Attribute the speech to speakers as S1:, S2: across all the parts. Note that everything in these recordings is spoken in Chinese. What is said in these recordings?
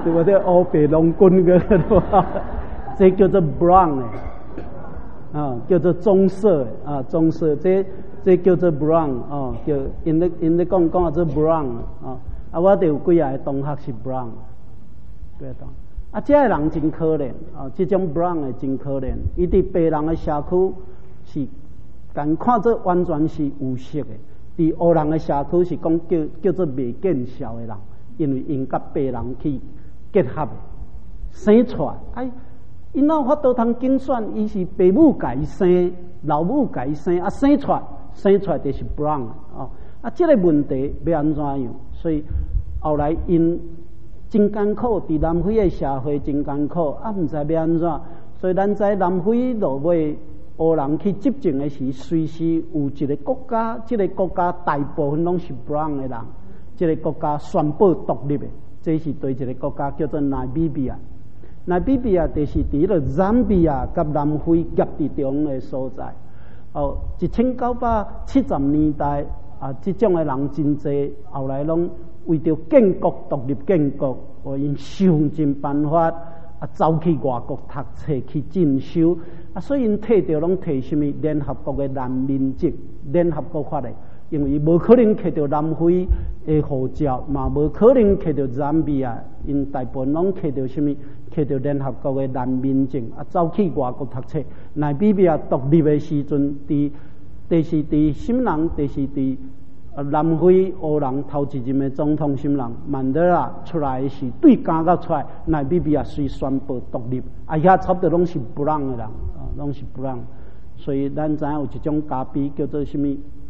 S1: 对不对？黑白龙滚个，这叫做 brown 叫做棕色棕色，这叫做 brown 叫因咧讲做 brown 我哋有几个同学是 brown， 对当这个人真可怜这种 brown 的真可怜，伊伫白人的社区是但看做完全是有色的，伫黑人的社区是讲叫做未见效的人，因为因甲白人去结合生出来，因哪有法度通竞选？伊是父母家生，老母家生生出来就是 brown 这个问题要安怎样？所以后来因真艰苦，伫南非的社会真艰苦唔知要安怎？所以咱在南非落尾黑人去执政的时，随时有一个国家，这个国家大部分拢是 brown 的人，这个国家宣布独立的，这是对一个国家叫做纳米比亚。纳米比亚就是伫了赞比亚甲南非夹伫中的所在。1970年代这种的人真多，后来拢为着建国独立建国，因想尽办法走去外国读册去进修所以因摕着拢摕什么联合国的难民籍、联合国法的，因为无可能摕着南非的护照，嘛无可能摕着赞比亚，因大部分拢摕着什么？摕着联合国的难民证走去外国读册。纳米比亚独立的时阵，第是伫什么人？第是伫南非黑人头一任的总统什么人？曼德拉出来的时，对刚刚出来，纳米比亚虽宣布独立，遐差不多拢是不让的人拢是不让。所以咱知影有一种咖啡叫做什么？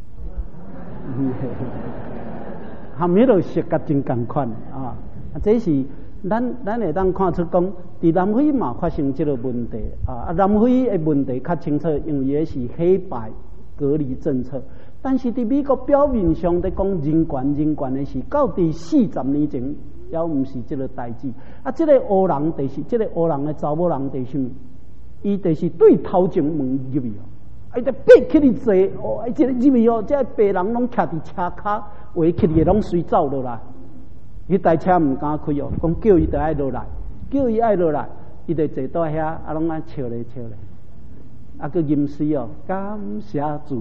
S1: 含迄落色甲真共款这是。咱会当看出讲，伫南非嘛发生这个问题南非的问题较清楚，因为也是黑白隔离政策。但是伫美国表面上在讲人权的事，到底40年前也毋是这个代志这个黑人就是这个黑人的查某人，就是什么？伊就是对头前门入去伊就逼起你坐这个入去这白人拢徛伫车骹，围起伊拢随走落来。迄台车唔敢开讲叫伊就爱落来，叫伊爱落来，伊就坐到遐拢爱笑咧，佮吟诗感谢主，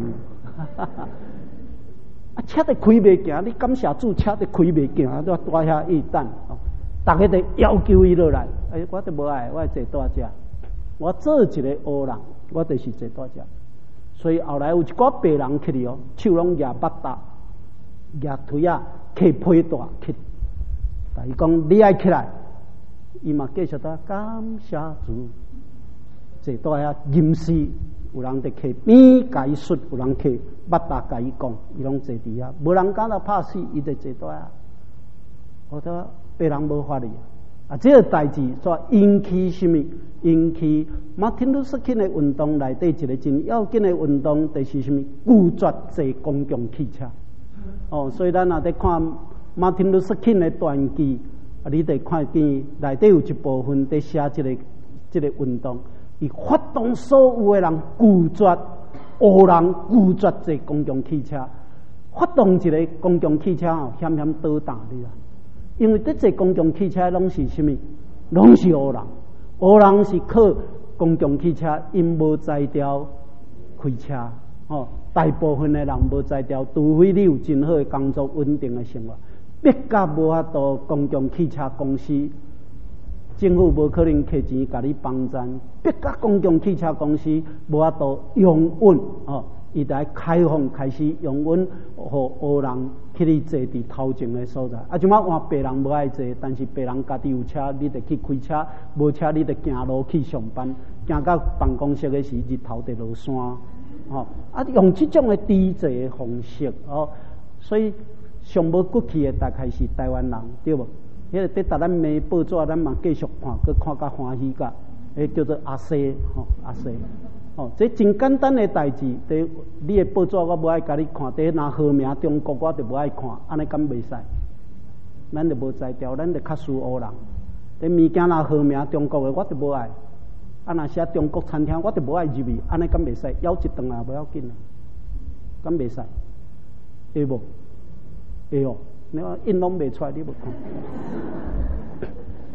S1: 车就开袂行，你感谢主，车就开袂行，都大遐一等大家就要求伊落来，我就无爱，我坐大遮，我做一个黑人，我就是坐大遮，所以后来有一个白人起嚟手拢举巴达，举腿起皮带起。伊讲你爱起来，伊嘛继续在感谢主，坐到遐吟诗，有人伫起边甲伊说，有人起捌搭甲伊讲，伊拢坐伫遐，无人敢若拍死，伊就坐到遐。我说别人无法力这个代志所引起什么？引起马丁路斯金的运动内底一个真要紧的运动，就是什么？拒绝坐公共汽车。所以咱若在看。马丁路斯金的传记你得看见内底有一部分在写这个运动，伊发动所有的人拒绝黑人拒绝坐公共汽车，发动一个公共汽车险倒打你啦，因为坐公共汽车拢是什么？拢是黑人，黑人是靠公共汽车，因无才调开车大部分的人无才调，除非你有真好的工作、稳定的生活。别甲无法度，公共汽车公司政府无可能摕钱甲你帮衬。别甲公共汽车公司无法度拥稳伊在开放开始拥稳，互黑人去你坐伫头前的所在。即摆换白人无爱坐，但是白人家己有车，你得去开车；无车，你得行路去上班。行到办公室的时，日头得落山用这种的低坐的方式所以。上无骨气的大概是台湾人，对无？迄个伫咱媒报纸，咱嘛继续看，佮看甲欢喜甲，叫做阿西阿西这真简单的代志。伫你的报纸我无爱甲你看，伫拿号名中国我就无爱看，安尼敢袂使？咱就无才调，咱就较输黑人。伫物件拿号名中国的我就无爱，若写中国餐厅我就无爱入去，安尼敢袂使？咬一顿无要紧敢袂使？会无？会你话印拢袂出来，你无看。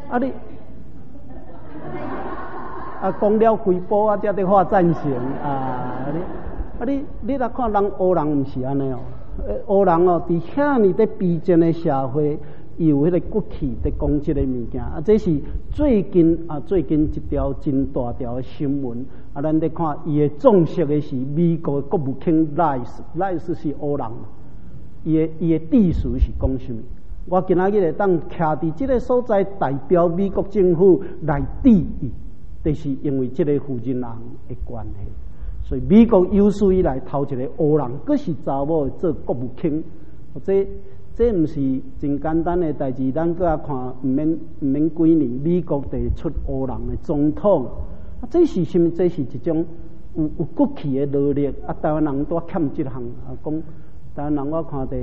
S1: 啊你啊讲了几步啊，才得发赞成啊你来看人黑人毋是安尼哦，黑人哦，伫遐尼在逼真的社会。有迄个骨气在讲即个物件啊，这是最近一条真大条的新闻啊，咱在看伊的重视的是美国的国务卿赖斯是黑人，伊的地属是讲什么？我今仔日会当徛伫即个所在，代表美国政府来抵伊，就是因为即个负责人的关系，所以美国有史以来头一个黑人，佫是查某做国务卿，这毋是真简单的代志，咱搁来看，毋免几年，美国就出黑人的总统，啊，这是什么？这是一种有骨气的努力。啊，台湾人都欠这项啊，讲台湾人我看的，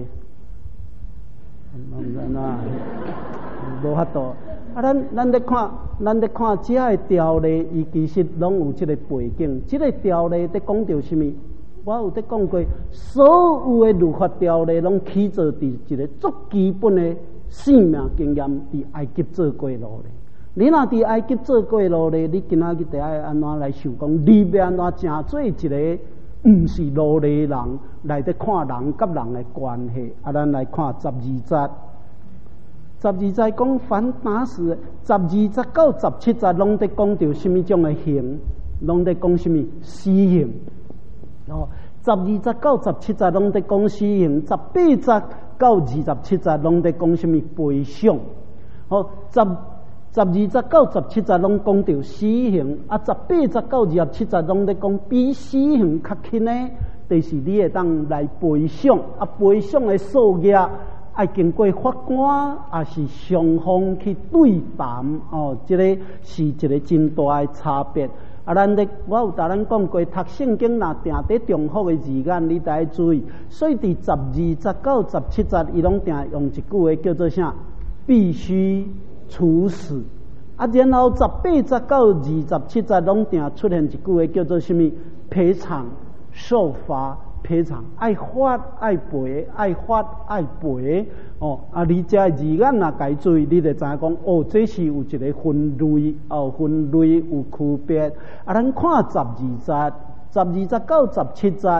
S1: 无法度。啊，咱在看这个条例，伊其实拢有这个背景。这个条例在讲到什么？我有在讲过，所有的律法条例拢起自伫一个最基本的生命经验，伫埃及做过路咧。你若伫埃及做过路咧，你今仔日得爱安怎来想讲？你要安怎成做一个毋是奴隶人来得看人甲人的关系？啊，咱来看12节。12节讲凡打死，12节到17节拢在讲到什么种的刑，拢在讲什么死刑。哦，12节到17节拢在讲死刑，18节到27节拢在讲什么赔偿。哦，12节到17节拢讲到死刑，啊，18节到27节拢在讲比死刑较轻的，就是你会当来赔偿。啊，赔偿的数额要经过法官，也是双方去对谈。哦，这个是一个真大的差别。啊，我有甲咱讲过，读圣经若定伫重复的字眼，你得注意。所以伫12节到17节，伊拢定用一句话叫做啥？必须处死。啊，然后18节到27节拢定出现一句话叫做什么？赔偿、受罚、赔偿，爱发爱赔，爱发爱赔。哦，啊，你这字眼若该注意，你就知影讲，哦，这是有一个分类，哦，分类有区别。啊，咱看12节到17节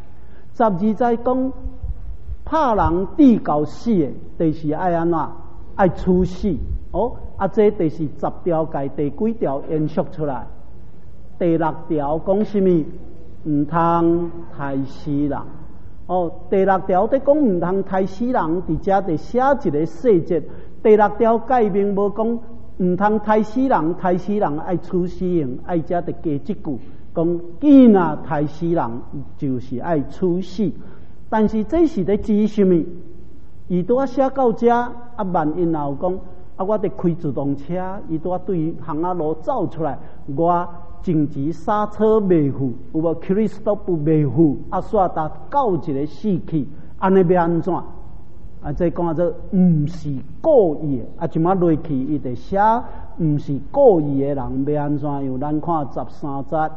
S1: ，12节讲拍人致到死的，就是爱安怎？爱处死。哦，啊，这就是10条界第几条延续出来？第6条讲什么？毋通杀死人。哦，第6条在讲毋通杀死人，伫遮就写一个细节。第6条界面无讲毋通杀死人，杀死人爱处死刑，爱遮就加一句，讲既然杀死人，就是爱处死。但是这是咧指什么？伊拄仔写到遮，啊，万一若有讲，啊，我伫开自动车，伊拄仔对巷仔路走出来，我政治刹车未付，有无 Christop 未付，啊，煞达到一个死去，安尼要安怎？啊，这讲做毋是故意的，啊，即马落去伊就写毋是故意的人要安怎样？咱看13节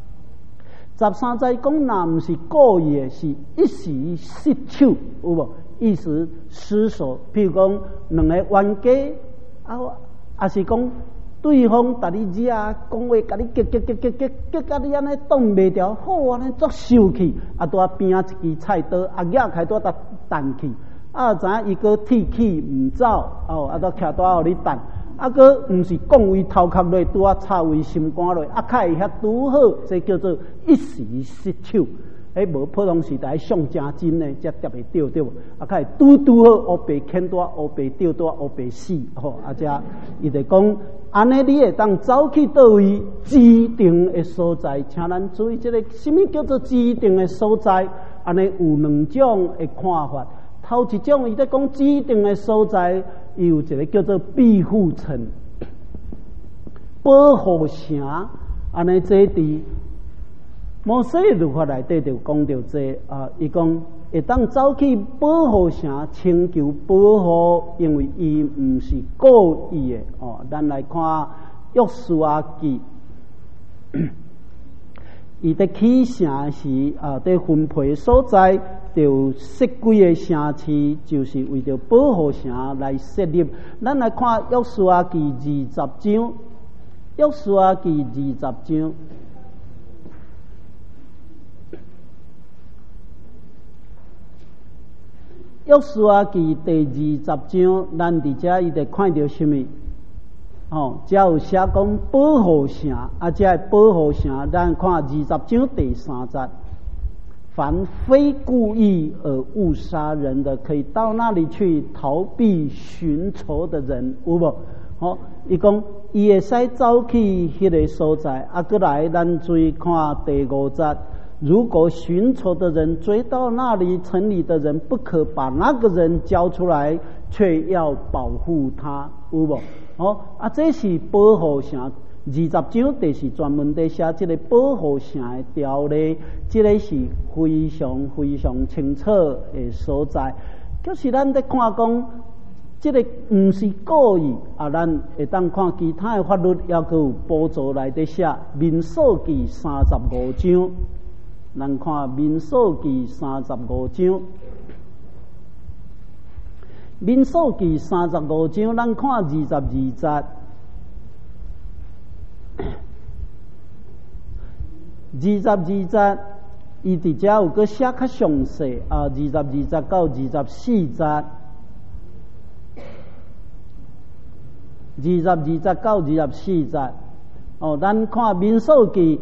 S1: ，13节讲若毋是故意的，是一时失手，有无？一时失手，譬如讲两个冤家，啊是讲。对方甲你惹，讲话甲你激甲你安尼挡袂牢，好安尼作受气，啊，拄啊边啊一支菜刀，啊举开拄啊弹去，啊知影伊个铁气毋走，哦，啊拄徛拄啊互你弹，啊个毋是讲位头壳落，拄啊插位心肝落，啊较会遐拄好，这叫做一时失手。无普通时代上正真呢，才跌会掉对无？啊，较会拄好，黑白牵带，黑白掉带，黑白死，吼！啊，遮伊就讲，安尼你会当走去倒位指定的所在，请咱注意这个，什么叫做指定的所在？安尼有两种的看法。头一种，伊在讲指定的所在，伊有一个叫做庇护层、保护城，安尼这伫。摩西律法内底就讲到这啊，伊讲会当走去保护城，请求保护，因为伊毋是故意的哦。咱来看约书亚记，伊伫起城时啊，伫分配所在就设几个城市，就是为着保护城来设立。咱来看约书亚记20章，约书亚记20章。约书亚记第20章，咱伫遮伊就看到什么？只有写讲保护城，这保护城，咱看20章第3节。凡非故意而误杀人的，可以到那里去逃避寻仇的人，有无？伊讲伊会使走去迄个所在，过来咱追看第5节。如果寻仇的人追到那里，城里的人不可把那个人交出来，却要保护他，有无？这是保护城。20章就是专门在写这个保护城的条例，这个是非常非常清楚的所在。就是咱在看讲，这个不是故意咱会当看其他的法律，也阁有补助来在写民数记35章。咱看民数记35章，民数记35章，咱看22节。22节，伊伫遮有个写较详细22节到24节，22节到24节。咱看民数记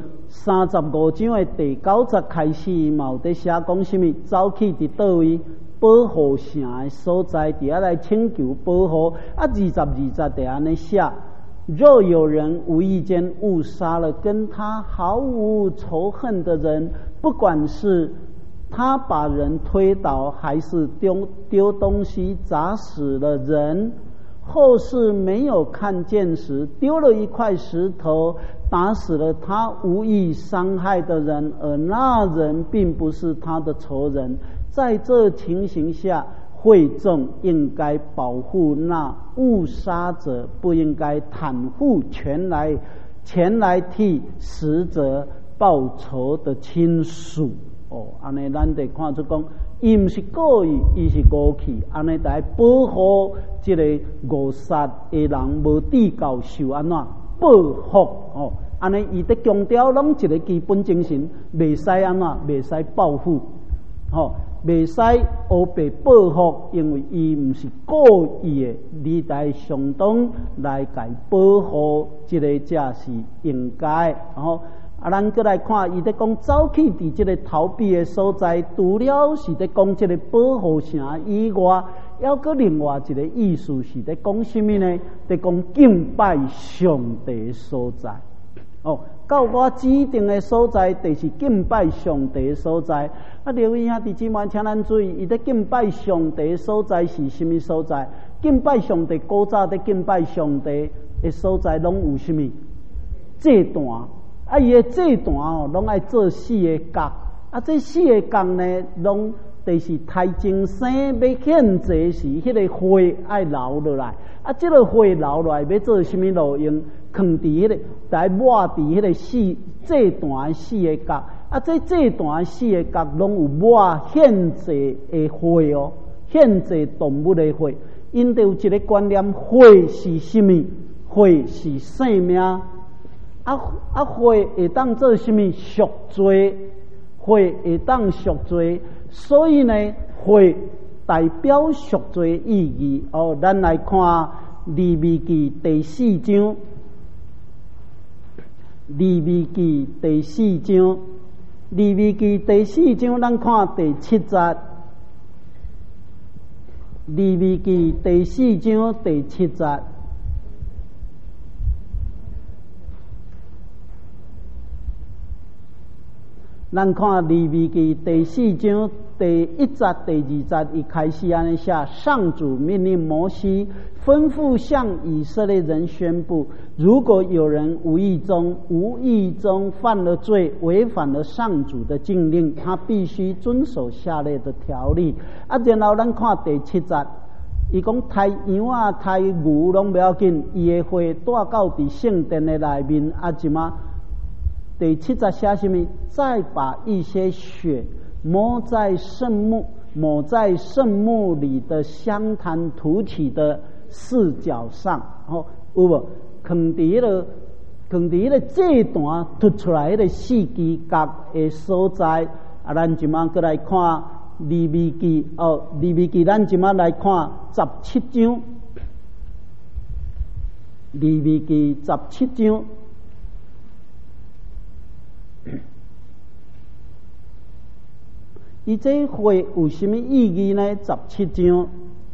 S1: 35章的第9节开始，嘛有伫写讲什么？走去伫倒位保护城的所在，伫遐来请求保护。22节伫安尼写。若有人无意间误杀了跟他毫无仇恨的人，不管是他把人推倒，还是丢东西砸死了人，或是没有看见时丢了一块石头打死了他无意伤害的人，而那人并不是他的仇人，在这情形下，会众应该保护那误杀者，不应该袒护前来替死者报仇的亲属。安尼咱得看出讲，伊毋是故意，伊是误去，安尼来保护这个误杀的人无地到受安怎报复。安尼伊得强调拢一个基本精神，袂使安怎，袂使报复。袂使黑白报复，因为伊毋是故意的，你来相当来甲保护，这个才是应该。咱再来看，伊在讲走去伫这个逃避的所在，除了是在讲这个保护城以外，还个另外一个意思是在讲什么呢？在讲敬拜上帝的所在。到我指定的所在，就是敬拜上帝的所在。留意兄弟姊妹，请咱注意，伊在敬拜上帝的所在是什么所在？敬拜上帝，古早在敬拜上帝的所在，拢有什么祭坛？伊的祭坛拢爱做4个角。这4个角呢，拢就是太精生要献祭时，迄个火爱留落来。这个火留落来要做什么路用？放伫迄个，来抹伫迄个祭坛4个角。这祭坛4个角拢有抹献祭的火献祭动物的火。因就有一个观念，火是什么？火是生命。火会当做什么？赎罪。火会当赎罪，所以呢，火代表赎罪意义。咱来看利未记第4章。利未记第4章，利未记第4章，咱看第7节。利未记第4章第7节，咱看利未记第4章第1节、第2节，一开始安尼写：上主命令摩西，吩咐向以色列人宣布，如果有人无意中犯了罪，违反了上主的禁令，他必须遵守下列的条例。然后咱看第7节，伊讲抬羊啊、抬牛拢不要紧，伊的血带到伫圣殿的内面。即嘛第7节写什么？再把一些血抹在圣墓里的香坛土体的四角上，有无？放伫迄个祭坛凸出来迄个四支角的所在。咱即马过来看利未记，利未记，咱即马来看17章。利未记17章。伊这话有什么意义呢？17章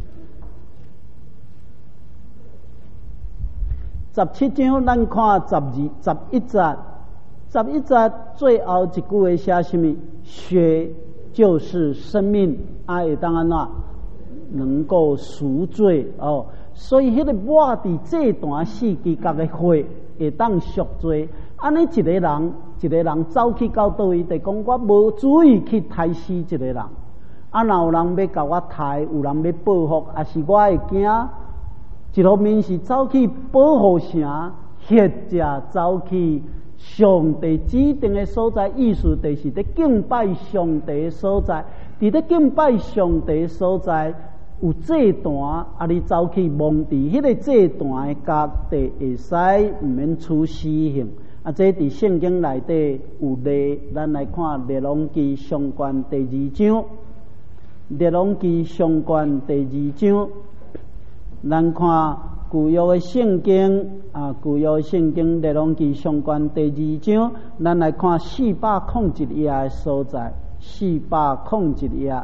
S1: ，17章，咱看11节，11节最后一句话写什么？血就是生命，会当安怎能够赎罪哦。所以迄个抹伫这段四支角的血会当赎罪。安尼一个人走去到倒位，就讲我无注意去杀死一个人。若有人要甲我杀，有人要报复，也是我会惊。一方面是走去保护啥，或者走去上帝指定的所在，意思就是咧敬拜上帝的所在。伫咧敬拜上帝的所在，有祭坛，你走去摸伫迄个祭坛的角，就会使毋免处死刑。这伫圣经内底有列，咱来看列王记上卷第2章。列王记上卷第2章，咱看旧约的圣经旧约圣经列王记上卷第2章，咱来看401页的所在，401页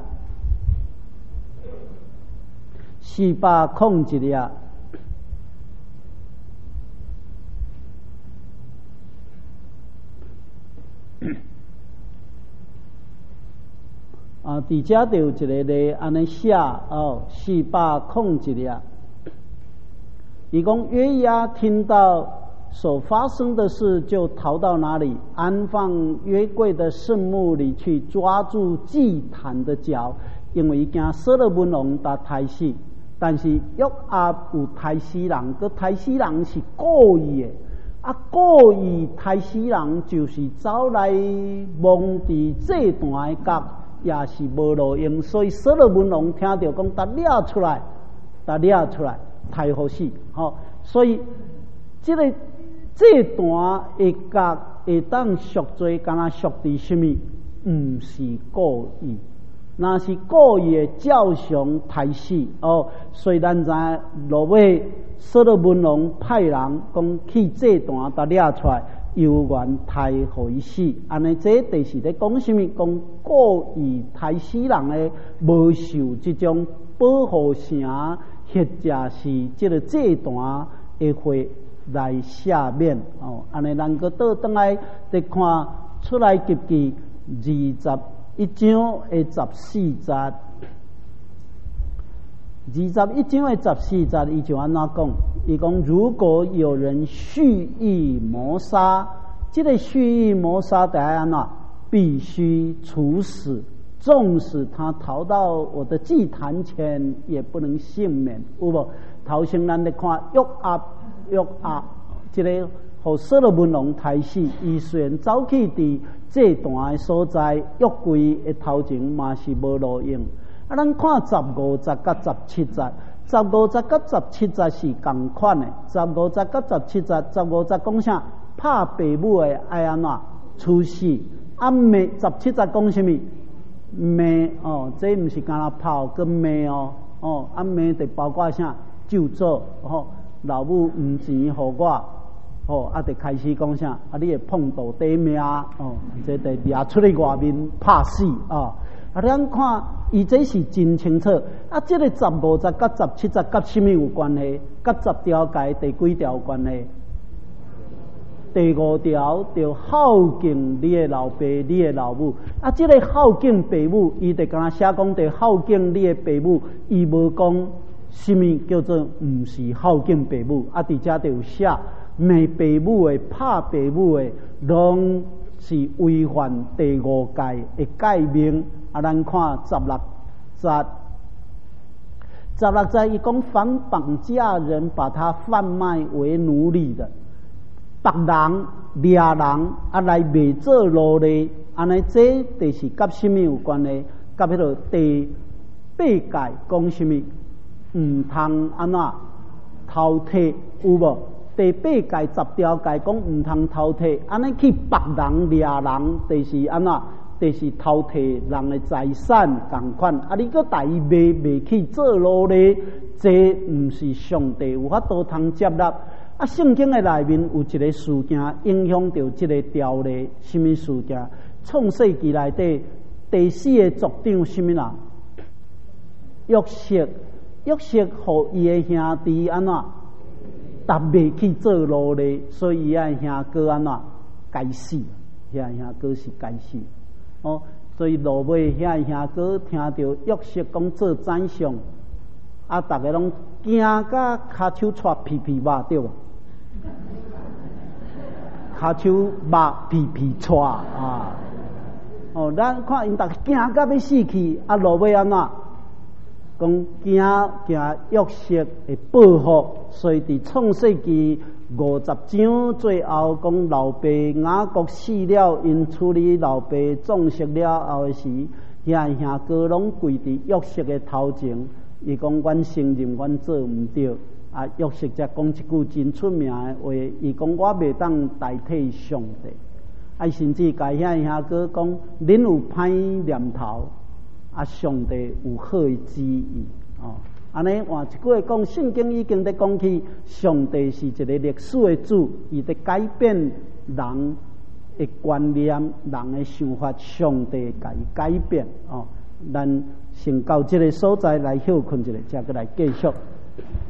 S1: ，401页。伫遮就有一个咧，安尼写401页。伊讲约押听到所发生的事，就逃到哪里？安放约柜的圣墓里去，抓住祭坛的脚，因为伊惊所罗门王打杀死。但是约押有杀死人，个杀死人是故意的。故意杀死人，就是走来摸伫祭坛的角，也是无路用。所以所罗门王听到讲，他掠出来，太好死。所以这个祭坛的角会当赎罪，敢若赎伫什么？毋是故意。若是故意的，照常杀死。所以咱知落尾所罗门王派人讲去祭坛，他掠出来，犹原太互伊死。安尼这就是咧讲什么？讲故意杀死人的，无受这种保护城，或者是这个祭坛的会来赦免。安尼咱个倒转来再看出来记记21章的14节。21章的14节，伊就安怎讲？伊讲如果有人蓄意谋杀，这个蓄意谋杀得安怎？必须处死。纵使他逃到我的祭坛前，也不能幸免。有无？头先咱咧看约押，这个互所罗门王杀死，伊虽然走去伫祭坛的所在，约柜的头前嘛是无路用。咱看15节甲17节，15节甲17节是同款的。15节甲17节，15节讲啥？拍爸母的爱安怎处死？骂17节讲什么？骂这毋是干那拍，跟骂骂就包括啥？就做老母毋钱互我。就开始讲啥？你会碰到底命这得掠出去外面拍死咱看伊这是真清楚。这个15节甲17节甲什么有关系？甲10条界第几条有关系？第5条就孝敬你的老爸、你的老母。这个孝敬爸母，伊就敢写讲得孝敬你的爸母，伊无讲什么叫做毋是孝敬爸母。伫遮就有写。骂爸母的、拍爸母的，拢是违反第5戒的诫命。咱看16节，16节伊讲，凡绑架人，把他贩卖为奴隶的，别人、掠人来卖做奴隶， 安尼这就是甲什么有关呢？甲迄个第八戒讲什么？唔通安怎偷摕有无？第八戒10条戒讲唔通偷摕，安尼去别人掠人，就是安怎？就是偷摕人的财产共款。啊，你搁大伊卖去做奴隶，这唔是上帝有法度通接纳。啊，圣经的内面有一个事件影响到这个条例，什么事件？创世纪内底第4个族长什么人？约瑟，约瑟互伊的兄弟安怎？搭卖去做奴隶，所以伊个兄哥安怎？该死，遐兄哥是该死。哦，所以落尾遐兄哥听到约瑟讲做宰相，啊，大家拢惊甲骹手搓皮皮肉对无？骹手肉皮皮搓啊！哦，咱看因大家惊甲要死去，啊，落尾安怎？讲惊约瑟会报复，所以伫创世纪50章最后讲老爸雅各死了，因处理老爸葬息了后的时，遐兄哥拢跪伫约瑟的头前，伊讲阮承认阮做毋对，啊，约瑟才讲一句真出名的话，伊讲我袂当代替上帝，啊，甚至甲遐兄哥讲，恁有歹念头。啊，上帝有好的旨意哦。安尼换一句话讲，圣经已经在讲起，上帝是一个历史的主，伊在改变人的观念、人的想法，上帝甲伊改变哦。咱先到这个所在来休困一下，再过来继续。